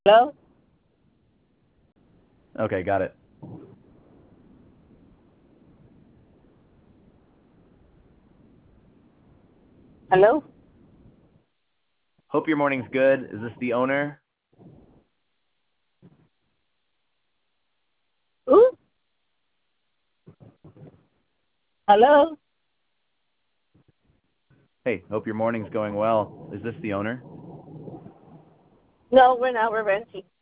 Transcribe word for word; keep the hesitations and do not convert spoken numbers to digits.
Hello? Okay, got it. Hello? Hope your morning's good. Is this the owner? Who? Hello? Hey, hope your morning's going well. Is this the owner? No, we're not. We're renting.